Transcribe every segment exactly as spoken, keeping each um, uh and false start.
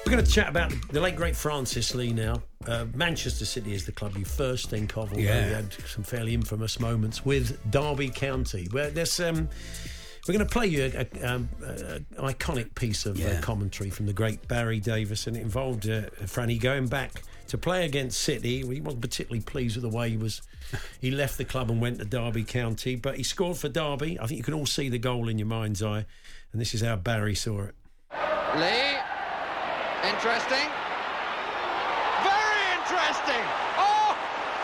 We're going to chat about the late, great Francis Lee now. Uh, Manchester City is the club you first think of, although Yeah. he had some fairly infamous moments with Derby County. Where there's, um, we're going to play you an um, iconic piece of Yeah. uh, commentary from the great Barry Davis, and it involved uh, Franny going back to play against City. He wasn't particularly pleased with the way he was. He left the club and went to Derby County, but he scored for Derby. I think you can all see the goal in your mind's eye, and this is how Barry saw it. Lee, interesting, very interesting. Oh,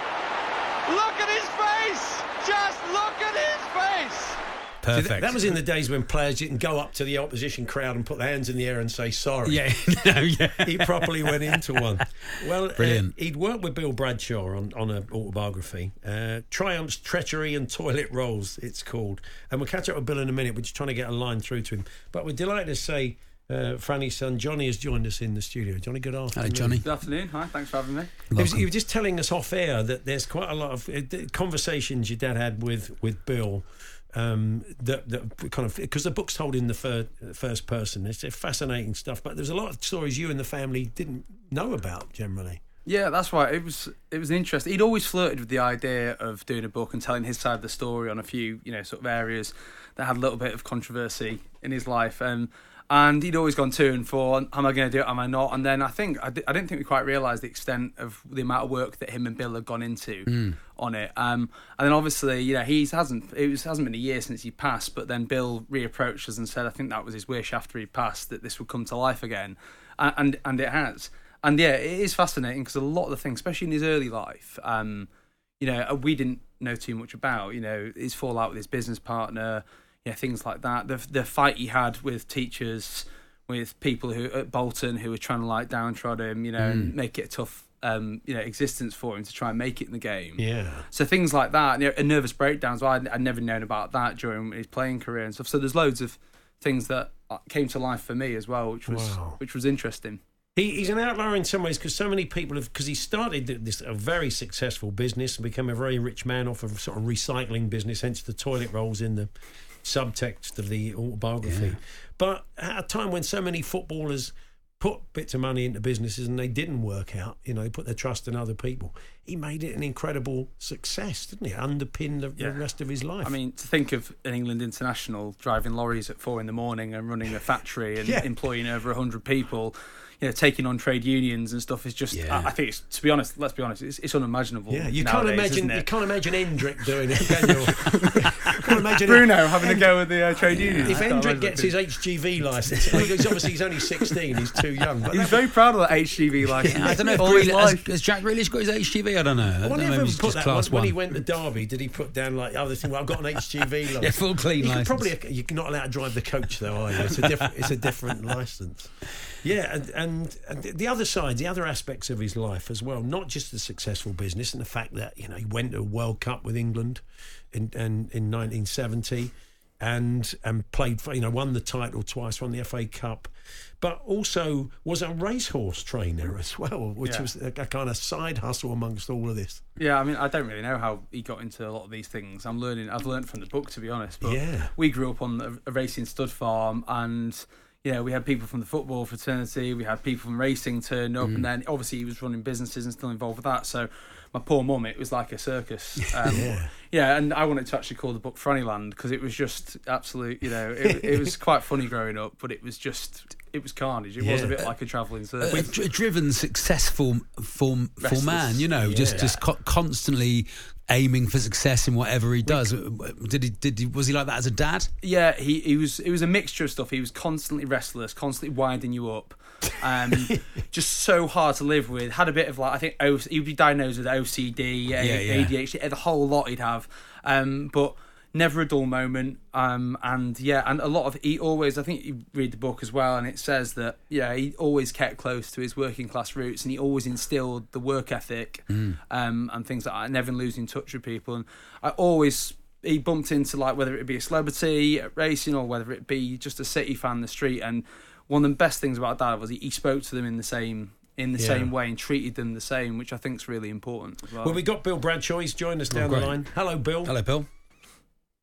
look at his face! Just look at his face! See, Perfect. that, that was in the days when players didn't go up to the opposition crowd and put their hands in the air and say sorry. Yeah, no, yeah. He properly went into one. Well, Brilliant. Uh, he'd worked with Bill Bradshaw on, on an autobiography, uh, Triumphs, Treachery and Toilet Rolls, it's called. And we'll catch up with Bill in a minute. We're just trying to get a line through to him. But we're delighted to say uh, Franny's son Johnny has joined us in the studio. Johnny, good afternoon. Hello, Johnny. Good afternoon. Hi, thanks for having me. He was, Welcome. he was just telling us off air that there's quite a lot of uh, conversations your dad had with, with Bill. Um, that, that kind of, because the book's told in the fir- first person. It's fascinating stuff, but there's a lot of stories you and the family didn't know about generally. Yeah, that's right. It was it was interesting. He'd always flirted with the idea of doing a book and telling his side of the story on a few, you know, sort of areas that had a little bit of controversy in his life. Um, and he'd always gone to and for, am I going to do it, am I not? And then I think, I, di- I didn't think we quite realised the extent of the amount of work that him and Bill had gone into mm. on it. Um, and then obviously, you know, he hasn't, it was, hasn't been a year since he passed, but then Bill reapproached us and said, I think that was his wish after he passed, that this would come to life again. And, and, and it has. And yeah, it is fascinating because a lot of the things, especially in his early life, um, you know, we didn't know too much about, you know, his fallout with his business partner, you know, things like that. The the fight he had with teachers, with people who at Bolton who were trying to like downtrod him, you know, mm. and make it a tough, um, you know, existence for him to try and make it in the game. Yeah. So things like that, you know, and nervous breakdowns. Well, I'd, I'd never known about that during his playing career and stuff. So there's loads of things that came to life for me as well, which was Wow. which was interesting. He, he's an outlier in some ways because so many people have, because he started this a very successful business and became a very rich man off of sort of recycling business, hence the toilet rolls in the subtext of the autobiography. Yeah. But at a time when so many footballers put bits of money into businesses and they didn't work out, you know, they put their trust in other people, he made it an incredible success, didn't he? Underpinned the, Yeah. the rest of his life. I mean, to think of an England international driving lorries at four in the morning and running a factory and Yeah. employing over a hundred people, you know, taking on trade unions and stuff is just. Yeah. I, I think it's, to be honest, let's be honest, it's, it's unimaginable. yeah, you nowadays, can't imagine isn't it? you can't imagine Hendrick doing it, can you? you can't imagine Bruno having a go with the uh, trade unions. If I can't Hendrick imagine gets it. his H G V licence, he's obviously he's only sixteen, he's too young. But He was that- very proud of that H G V licence. I don't know if All his Grealish, has, life. has Jack Grealish got his H G V? I don't know. I I don't wonder know, if maybe he it's put just that class when, when one. he went to Derby. Did he put down like other thing? Well, I've got an H G V license. Yeah, full clean You can licence. probably you're not allowed to drive the coach though, are you? It's a different it's a different licence. Yeah, and, and and the other side, the other aspects of his life as well, not just the successful business and the fact that you know he went to a World Cup with England in in, in nineteen seventy. And and played for, you know, won the title twice, won the F A Cup, but also was a racehorse trainer as well, which Yeah. was a, a kind of side hustle amongst all of this. Yeah, I mean, I don't really know how he got into a lot of these things. I'm learning. I've learned from the book, to be honest. But Yeah. we grew up on a, a racing stud farm, and you know, we had people from the football fraternity, we had people from racing turn up, Mm. and then obviously he was running businesses and still involved with that. So my poor mum, it was like a circus. Um, Yeah. yeah, and I wanted to actually call the book Frannyland because it was just absolute. You know, it, it was quite funny growing up, but it was just. It was carnage. It was a Yeah. bit like a travelling a, circus. dri- driven, successful, full, full Restless. man. You know, just Yeah. just co- constantly aiming for success in whatever he does. Did he? Did he? Was he like that as a dad? Yeah, he, he was. It was a mixture of stuff. He was constantly restless, constantly winding you up, um, just so hard to live with. Had a bit of like I think o- he'd be diagnosed with O C D, yeah. A D H D, the whole lot he'd have, um, but never a dull moment. Um, and yeah, and a lot of he always. I think you read the book as well, and it says that yeah, he always kept close to his working class roots, and he always instilled the work ethic Mm. um, and things like that. Never losing touch with people, and I always. He bumped into like whether it be a celebrity at racing or whether it be just a City fan in the street, and one of the best things about Dad was he, he spoke to them in the same in the Yeah. same way and treated them the same, which I think is really important as well. Well, we got Bill Bradshaw. He's joined us down the great. line. Hello, Bill. Hello, Bill.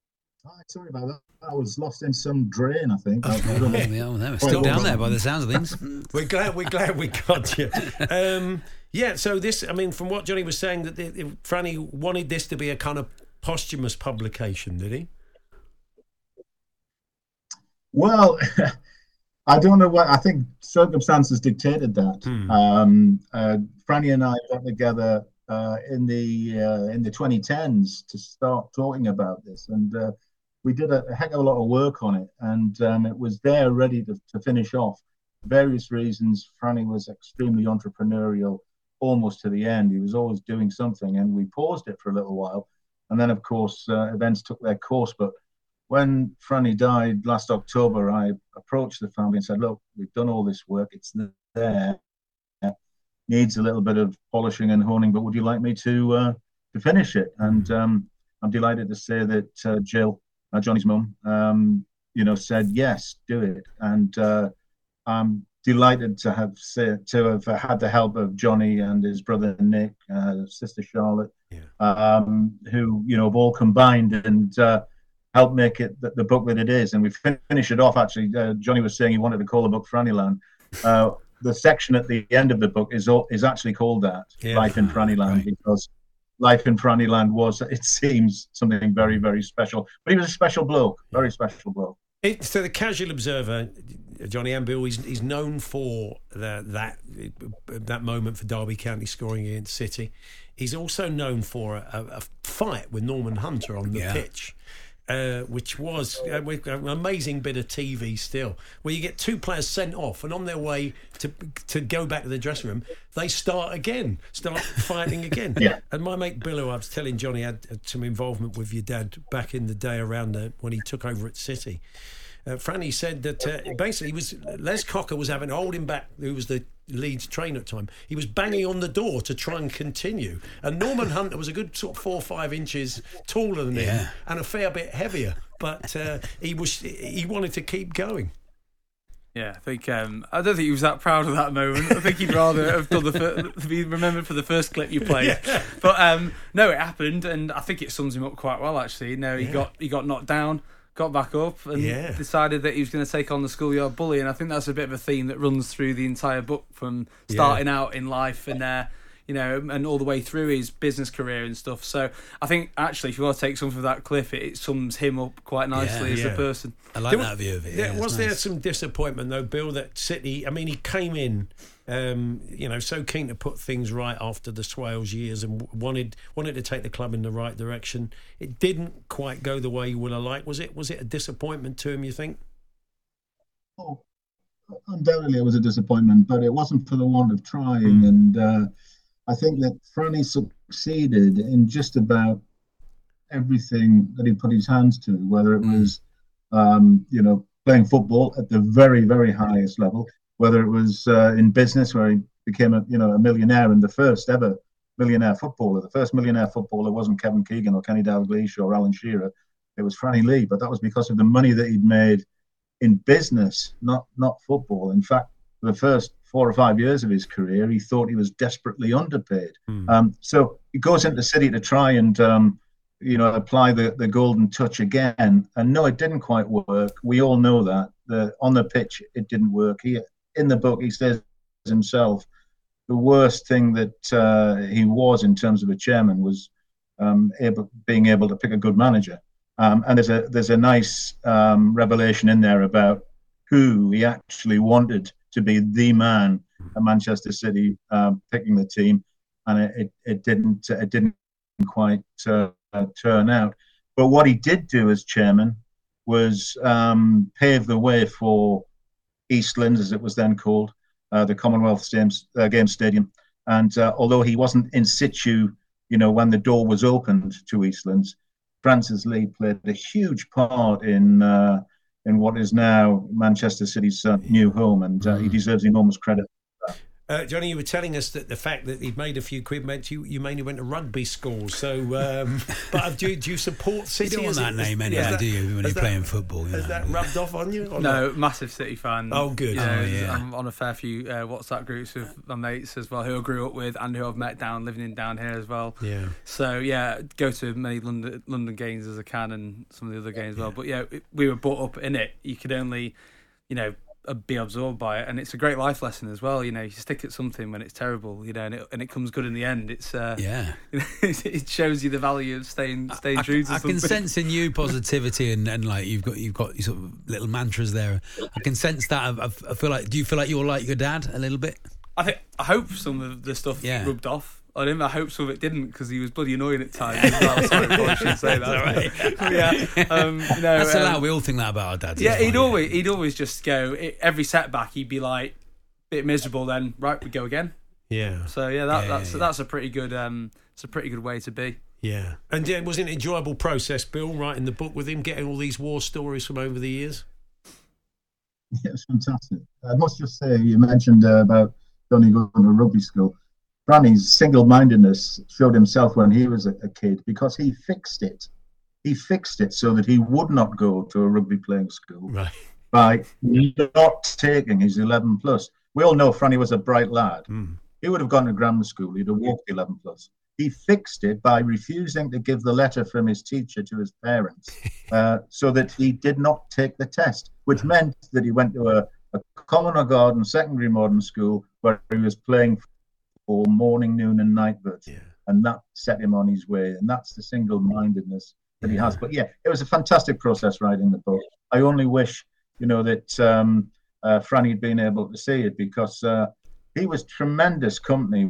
Hi, sorry about that. I was lost in some drain, I think. Oh, yeah, well, no, still down there by the sounds of things. we're glad we're glad we got you. Um, yeah, so this, I mean, from what Johnny was saying, that the, the, Franny wanted this to be a kind of posthumous publication, did he? Well, I don't know what, I think circumstances dictated that. Hmm. Um, uh, Franny and I got together uh, in the uh, in the twenty tens to start talking about this, and uh, we did a, a heck of a lot of work on it, and um, it was there ready to, to finish off. For various reasons, Franny was extremely entrepreneurial almost to the end. He was always doing something, and we paused it for a little while. And then, of course, uh, events took their course. But when Franny died last October, I approached the family and said, look, we've done all this work. It's there. Needs a little bit of polishing and honing, but would you like me to uh, to finish it? And um, I'm delighted to say that uh, Jill, uh, Johnny's mum, um, you know, said, yes, do it. And uh, I'm delighted to have say, to have had the help of Johnny and his brother Nick, uh, sister Charlotte, yeah. um, who, you know, have all combined and uh, helped make it the, the book that it is. And we finish it off, actually. Uh, Johnny was saying he wanted to call the book Frannyland. Uh, the section at the end of the book is is actually called that, yeah. Life in Frannyland, right. Because Life in Frannyland was, it seems, something very, very special. But he was a special bloke, very special bloke. It, so the casual observer, Johnny Ambill, he's, he's known for the, that that moment for Derby County scoring against City. He's also known for a, a fight with Norman Hunter on the yeah. pitch. Uh, which was uh, an amazing bit of T V still, where you get two players sent off and on their way to to go back to the dressing room, they start again, start fighting again. Yeah. And my mate Bill, who I was telling Johnny had, had some involvement with your dad back in the day around the, when he took over at City. Uh, Franny said that uh, basically he was Les Cocker was having to hold him back, who was the Leeds trainer at the time. He was banging on the door to try and continue. And Norman Hunter was a good sort of four or five inches taller than yeah. him and a fair bit heavier. But uh, he was he wanted to keep going. Yeah, I think um, I don't think he was that proud of that moment. I think he'd rather have done the fir- be remembered for the first clip you played. Yeah. But um, no, it happened, and I think it sums him up quite well. Actually, you know, he yeah. got he got knocked down. Got back up and yeah. decided that he was going to take on the schoolyard bully, and I think that's a bit of a theme that runs through the entire book, from starting yeah. out in life and uh, you know, and all the way through his business career and stuff. So I think actually, if you want to take something from that clip, it, it sums him up quite nicely yeah, as yeah. a person. I like there that was, view of it. There, yeah, was nice. there some disappointment though, Bill, that City? I mean, he came in. Um, you know, so keen to put things right after the Swales years and wanted wanted to take the club in the right direction. It didn't quite go the way you would have liked. Was it? Was it a disappointment to him, you think? Oh, undoubtedly it was a disappointment, but it wasn't for the want of trying. Mm. And uh, I think that Franny succeeded in just about everything that he put his hands to, whether it was, um, you know, playing football at the very, very highest level, whether it was uh, in business where he became a you know a millionaire and the first ever millionaire footballer. The first millionaire footballer wasn't Kevin Keegan or Kenny Dalglish or Alan Shearer. It was Franny Lee, but that was because of the money that he'd made in business, not not football. In fact, for the first four or five years of his career, he thought he was desperately underpaid. Mm. Um, so he goes into City to try and um, you know apply the, the golden touch again. And no, it didn't quite work. We all know that. The, on the pitch, it didn't work. He In the book, he says himself, the worst thing that uh, he was in terms of a chairman was um, able, being able to pick a good manager. Um, and there's a there's a nice um, revelation in there about who he actually wanted to be the man at Manchester City, um, picking the team, and it, it, it didn't it didn't quite uh, turn out. But what he did do as chairman was um, pave the way for Eastlands, as it was then called, uh, the Commonwealth Games, uh, Games Stadium. And uh, although he wasn't in situ, you know, when the door was opened to Eastlands, Francis Lee played a huge part in uh, in what is now Manchester City's uh, new home, and uh, he deserves enormous credit for that. Uh, Johnny, you were telling us that the fact that he'd made a few quid meant you, you mainly went to rugby school. So, um, but do you, do you support City? You don't want Is that it- name is- anyway, is that- do you, when has you're that- playing football? You Has know? that rubbed off on you? Or No, not? massive City fan. Oh, good. You know, Oh, yeah. I'm on a fair few uh, WhatsApp groups with my mates as well, who I grew up with and who I've met down living in down here as well. Yeah. So yeah, go to many London London games as I can and some of the other games as well. But yeah, it- we were brought up in it. You could only, you know, uh, be absorbed by it, and it's a great life lesson as well. You know, you stick at something when it's terrible, you know, and it, and it comes good in the end. It's uh, Yeah. it shows you the value of staying staying I, true to I something. can sense in you positivity and, and like you've got you've got sort of little mantras there. I can sense that. I, I feel like. Do you feel like you're like your dad a little bit? I think I hope some of the stuff Yeah. rubbed off on him. I hope some of it didn't, because he was bloody annoying at times as well. Sorry, I shouldn't say that. But yeah, um, you know, That's um, allowed. We all think that about our dads. Yeah, It's he'd fine. always he'd always just go every setback. He'd be like, bit miserable. Then right, we go again. Yeah. So yeah, that, Yeah, that's yeah, yeah. that's a pretty good um, it's a pretty good way to be. Yeah. And yeah, it was an enjoyable process, Bill, writing the book with him, getting all these war stories from over the years. Yeah, it's fantastic. I must just say, you mentioned uh, about Johnny going to rugby school. Franny's single-mindedness showed himself when he was a, a kid, because he fixed it. He fixed it so that he would not go to a rugby playing school Right. by not taking his eleven plus. We all know Franny was a bright lad. Mm. He would have gone to grammar school. He'd have walked eleven plus. He fixed it by refusing to give the letter from his teacher to his parents, uh, so that he did not take the test, which meant that he went to a, a common or garden secondary modern school where he was playing for morning, noon, and night birds. Yeah. And that set him on his way. And that's the single-mindedness that he has. But yeah, it was a fantastic process writing the book. I only wish, you know, that um, uh, Franny had been able to see it, because uh, he was tremendous company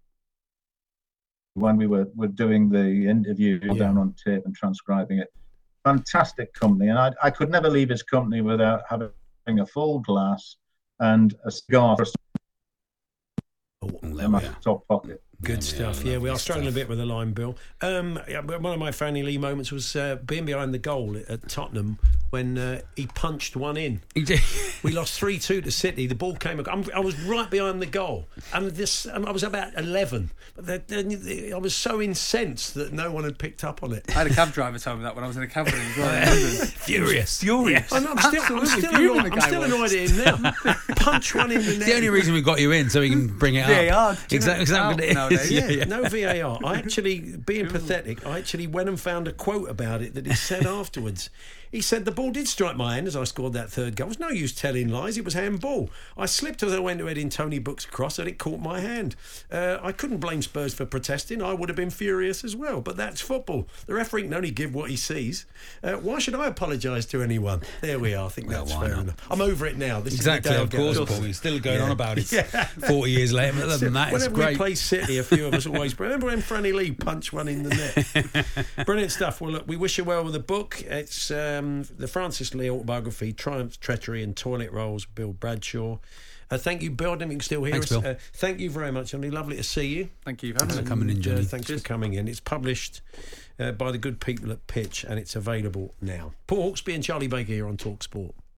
when we were, were doing the interview Yeah. down on tape and transcribing it. Fantastic company. And I, I could never leave his company without having a full glass and a cigar Oh, in there my we are. top pocket. good Yeah, stuff. yeah, Yeah, we are lovely struggling stuff. a bit with the line, Bill. Um, yeah, but one of my Franny Lee moments was uh, being behind the goal at, at Tottenham when uh, he punched one in. We lost three two to City. The ball came. I'm, I was right behind the goal, and this um, I was about eleven. But the, the, I was so incensed that no one had picked up on it. I had a cab driver tell me that when I was in a cab with him as well in London. Furious. Furious. I'm, I'm still, I'm Absolutely still fuming annoyed. the I'm guy still was. annoyed at him now. Punch one in the net. It's the only reason we got you in, so we can bring it V A R, up. do you know Exactly. it's out exactly. nowadays? Yeah, yeah. no V A R. I actually, being pathetic, I actually went and found a quote about it that he said afterwards. He said, the ball did strike my hand as I scored that third goal. It was no use telling lies. It was handball. I slipped as I went to head in Tony Book's cross and it caught my hand. Uh, I couldn't blame Spurs for protesting. I would have been furious as well. But that's football. The referee can only give what he sees. Uh, why should I apologise to anyone? There we are. I think Well, that's why fair not? enough. I'm over it now. This Exactly, is the of day I'll get course, over Paul. it. You're still going Yeah. on about it Yeah. forty years later. But other than that, it's Whenever we great. play City, a few of us always remember when Franny Lee punched one in the net. Brilliant stuff. Well, look, we wish you well with the book. It's um, the Francis Lee autobiography, Triumph, Treachery, and Toilet Rolls. Bill Bradshaw. Uh, thank you, Bill. I don't think you can still hear Thanks, us. Bill. Uh, thank you very much, Andy. Lovely to see you. Thank you. Thanks for And, coming in, uh, Johnny. thanks for coming in. It's published uh, by the good people at Pitch, and it's available now. Paul Hawksby and Charlie Baker here on Talk Sport.